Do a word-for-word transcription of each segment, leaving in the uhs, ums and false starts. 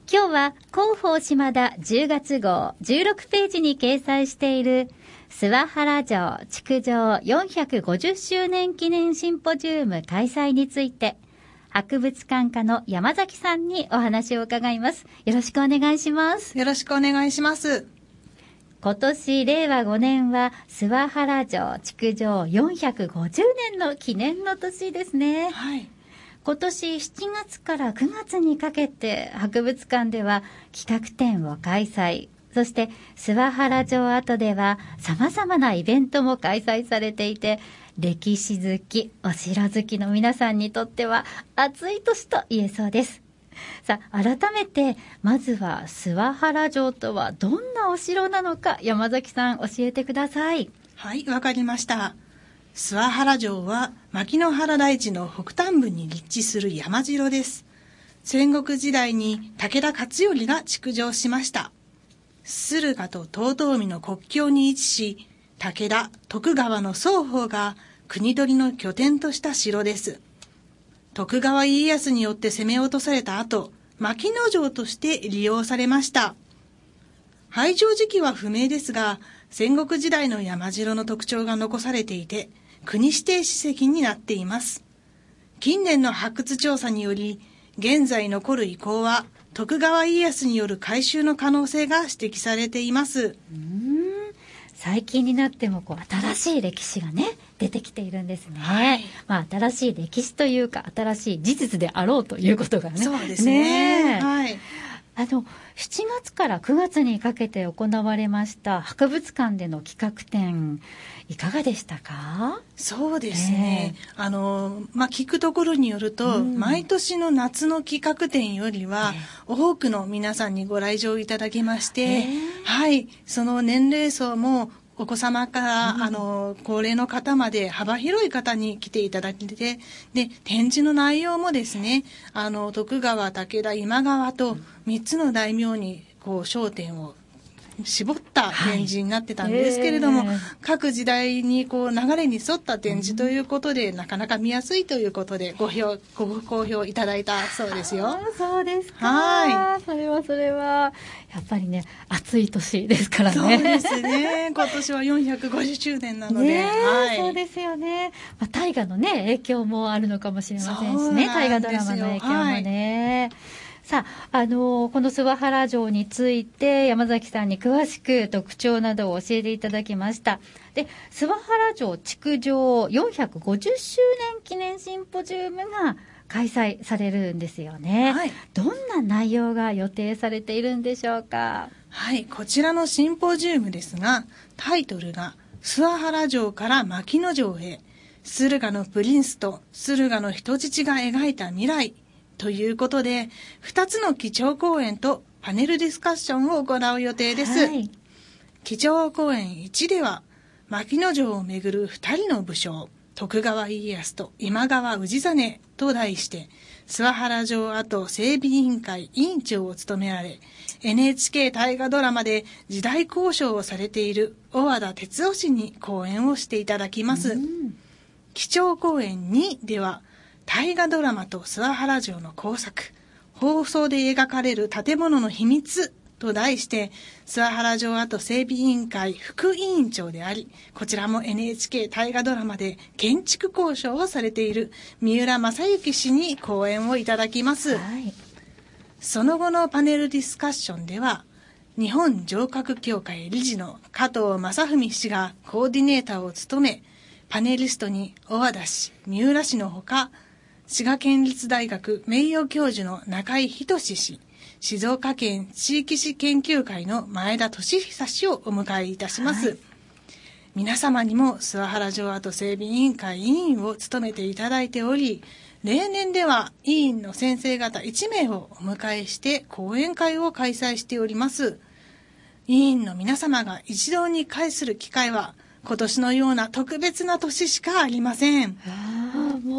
今日は広報島田じゅうがつ号じゅうろくページに掲載している諏訪原城築城よんひゃくごじゅっしゅうねん記念シンポジウム開催について、博物館課の山崎さんにお話を伺います。よろしくお願いします。 よろしくお願いします。 今年れいわごねんは諏訪原城築城よんひゃくごじゅうねんの記念の年ですね。 はい。 今年しちがつからくがつにかけて博物館では企画展を開催、そして諏訪原城跡では様々なイベントも開催されていて、歴史好き、お城好きの皆さんにとっては暑い年と言えそうです。さあ、改めてまずは諏訪原城とはどんなお城なのか、山崎さん教えてください。 はい、わかりました。諏訪原城は牧之原台地の北端部に立地する山城です。戦国時代に武田勝頼が築城しました。駿河と遠江の国境に位置し、武田、徳川の双方が国取りの拠点とした城です。徳川家康によって攻め落とされた後、牧野城として利用されました。廃城時期は不明ですが、戦国時代の山城の特徴が残されていて、国指定史跡になっています。近年の発掘調査により、現在残る遺構は徳川家康による改修の可能性が指摘されています。 うーん、最近になってもこう新しい歴史がね出てきているんですね。はい、まあ、新しい歴史というか新しい事実であろうということがね。 そうですね。 ね、 はい。 あのしちがつからくがつにかけて行われました博物館での企画展、いかがでしたか？ そうですね、えー、あのまあ、聞くところによると、うん、毎年の夏の企画展よりは、えー、多くの皆さんにご来場いただきまして、えー、はい、その年齢層もお子様から、うん、あの高齢の方まで幅広い方に来ていただいて、で展示の内容もですね、あの徳川、武田、今川とみっつの大名にこう焦点を絞った展示になってたんですけれども、はい、えー、各時代にこう流れに沿った展示ということで、うん、なかなか見やすいということでご評ご好評いただいたそうですよ。 そうですか。 はい、 それはそれはやっぱりね、暑い年ですからね。 そうですね。今年はよんひゃくごじゅっしゅうねんなので、 ね、 はい、 そうですよね。まあ、大河のね影響もあるのかもしれませんしね、大河ドラマの影響もね。はい、さあ、あのこの諏訪原城について山崎さんに詳しく特徴などを教えていただきました。で、諏訪原城築城よんひゃくごじゅっしゅうねん記念シンポジウムが開催されるんですよね。はい、どんな内容が予定されているんでしょうか？ はい、こちらのシンポジウムですが、タイトルが諏訪原城から牧野城へ、駿河のプリンスと駿河の人質が描いた未来ということで、ふたつの基調講演とパネルディスカッションを行う予定です。はい、基調講演いちでは、牧野城をめぐるふたりの武将、徳川家康と今川氏真と題して、諏訪原城跡整備委員会委員長を務められ、エヌエイチケー 大河ドラマで時代考証をされている小和田哲夫氏に講演をしていただきます。基調講演にでは、大河ドラマと諏訪原城の工作、放送で描かれる建物の秘密と題して、諏訪原城跡整備委員会副委員長であり、こちらも エヌエイチケー 大河ドラマで建築交渉をされている三浦正幸氏に講演をいただきます。はい、その後のパネルディスカッションでは、日本城郭協会理事の加藤正文氏がコーディネーターを務め、パネリストに小和田氏、三浦氏のほか、滋賀県立大学名誉教授の中井仁氏、静岡県地域史研究会の前田俊久氏をお迎えいたします。はい、皆様にも諏訪原城跡整備委員会委員を務めていただいており、例年では委員の先生方いちめいをお迎えして講演会を開催しております。委員の皆様が一堂に会する機会は今年のような特別な年しかありません。 ああ、もう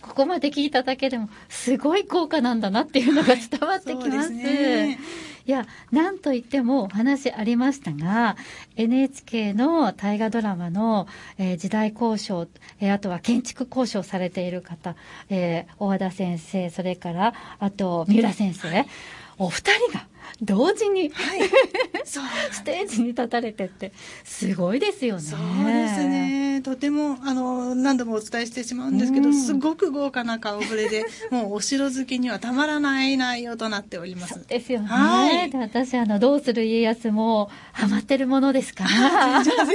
ここまで聞いただけでもすごい効果なんだなっていうのが伝わってきます。はい、そうですね。いや、なんといってもお話ありましたが、エヌエイチケー の大河ドラマの、えー、時代考証、えー、あとは建築考証されている方、えー、大和田先生、それからあと三浦先生、はい、お二人が同時に、はい、そうステージに立たれてってすごいですよね。 そうですね。とてもあの何度もお伝えしてしまうんですけど、うん、すごく豪華な顔ぶれでもうお城好きにはたまらない内容となっております。 そうですよね。 はい、 で私あのどうする家康もハマってるものですから、まあおそら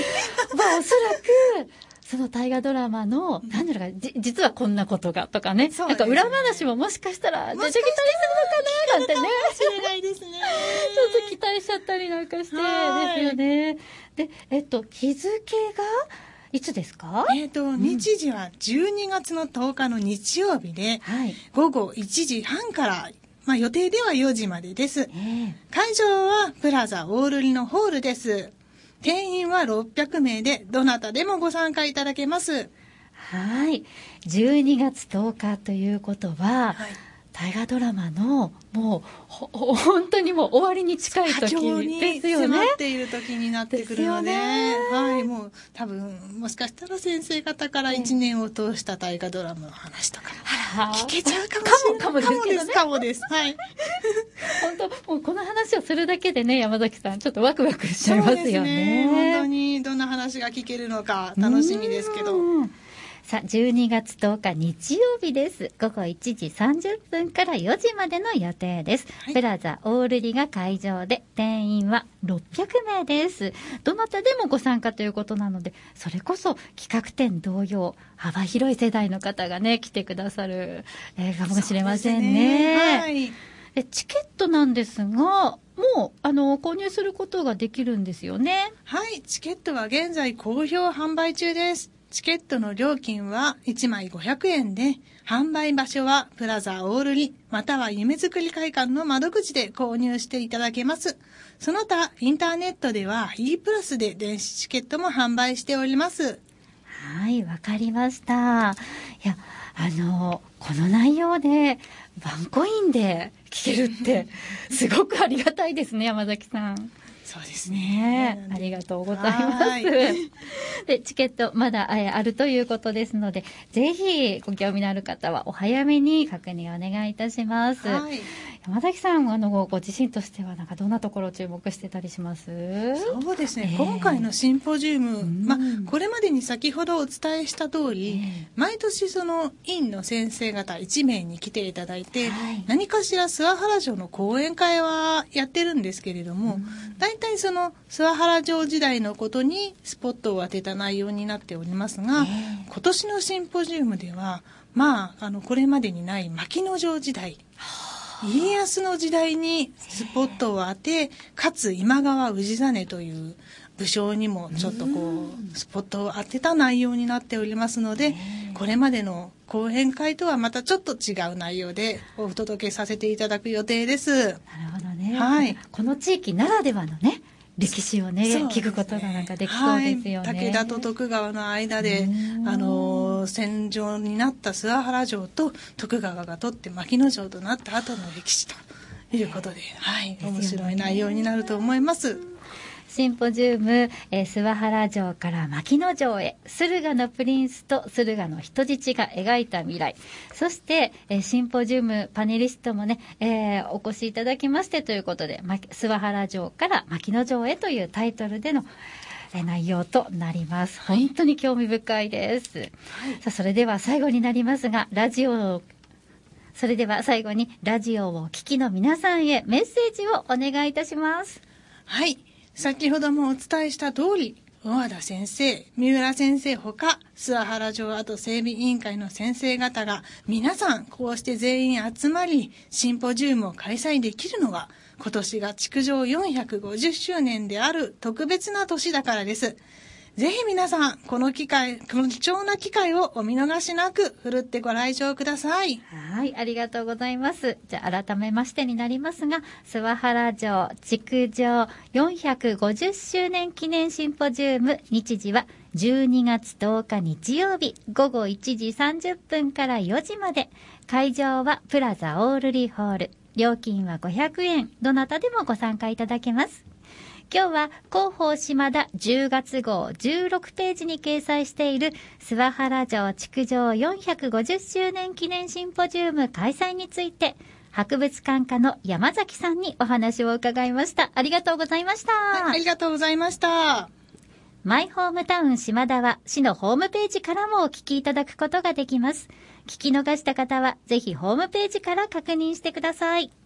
くその大河ドラマの、うん、なんだろうか、じ、実はこんなことがとか ね, ねなんか裏話ももしかしたら出てきたりするのかななんてね、 知れないですね。 ちょっと期待しちゃったりなんかしてですよね。で、えっと日付がいつですか？ えっと、うん、日時はじゅうにがつのとおかの日曜日で、はい、ごごいちじはんから、まあ、予定ではよじまでです。えー、会場はプラザオールリのホールです。定員はろっぴゃくめいでどなたでもご参加いただけます。 はい、じゅうにがつとおかということは、はい、大河ドラマのもう本当にもう終わりに近い時ですよね。 迫っている時になってくるの で, で、はい、もう多分もしかしたら先生方からいちねんを通した大河ドラマの話とか聞けちゃうかもしれない。 かもですけどね。 かもです。はい。 本当もうこの話をするだけでね、山崎さんちょっとワクワクしちゃいますよね。そうですね。 本当にどんな話が聞けるのか楽しみですけど。 さあじゅうにがつとおか日曜日です。ごごいちじさんじゅっぷんからよじまでの予定です。はい、プラザオールリが会場で定員はろっぴゃくめいです。どなたでもご参加ということなので、それこそ企画展同様幅広い世代の方がね来てくださる、えー、かもしれません ね, ね、はい、でチケットなんですがもうあの購入することができるんですよね。 はい、チケットは現在好評販売中です。チケットの料金はいちまいごひゃくえんで、販売場所はプラザオールリまたは夢づくり会館の窓口で購入していただけます。その他インターネットでは E プラスで電子チケットも販売しております。 はい、わかりました。いや、あのこの内容でワンコインで聞けるってすごくありがたいですね、山崎さん。 そうですね。 ありがとうございます。で、チケットまだあるということですので、ぜひご興味のある方はお早めに確認お願いいたします。はい、山崎さん、あのご自身としてはなんかどんなところを注目してたりします？ そうですね。えー、今回のシンポジウム、まあこれまでに先ほどお伝えした通り、えー、毎年その院の先生方いちめいに来ていただいて、はい、何かしら諏訪原城の講演会はやってるんですけれども、大体その諏訪原城時代のことにスポットを当てた内容になっておりますが、えー、今年のシンポジウムでは、まあ、あのこれまでにない牧野城時代、家康の時代にスポットを当て、かつ今川氏真という武将にもちょっとこうスポットを当てた内容になっておりますので、これまでの講演会とはまたちょっと違う内容でお届けさせていただく予定です。 なるほどね。はい、この地域ならではのね歴史をね、聞くことがなんかできそうですよね。はい、武田と徳川の間であの戦場になった諏訪原城と徳川が取って牧野城となった後の歴史ということで、はい、面白い内容になると思います。 シンポジウム、えー、諏訪原城から牧野城へ、駿河のプリンスと駿河の人質が描いた未来、そして、えー、シンポジウムパネリストもね、えー、お越しいただきましてということで、諏訪原城から牧野城へというタイトルでの内容となります。本当に興味深いです。はい、さあそれでは最後になりますが、ラジオそれでは最後にラジオをお聞きの皆さんへメッセージをお願いいたします。 はい、先ほどもお伝えした通り、大和田先生、三浦先生ほか諏訪原城跡整備委員会の先生方が皆さんこうして全員集まりシンポジウムを開催できるのは、今年が築城よんひゃくごじゅっしゅうねんである特別な年だからです。 ぜひ皆さん、この機会、この貴重な機会をお見逃しなく、ふるってご来場ください。 はい、ありがとうございます。じゃあ、改めましてになりますが、諏訪原城築城よんひゃくごじゅっしゅうねん記念シンポジウム、日時はじゅうにがつとおか日曜日、午後いちじさんじゅっぷんからよじまで、会場はプラザオールリーホール、料金はごひゃくえん、どなたでもご参加いただけます。今日は広報島田じゅうがつごうじゅうろくページに掲載している諏訪原城築城よんひゃくごじゅっしゅうねん記念シンポジウム開催について、博物館課の山崎さんにお話を伺いました。ありがとうございました。 はい、ありがとうございました。 マイホームタウン島田は市のホームページからもお聞きいただくことができます。聞き逃した方はぜひホームページから確認してください。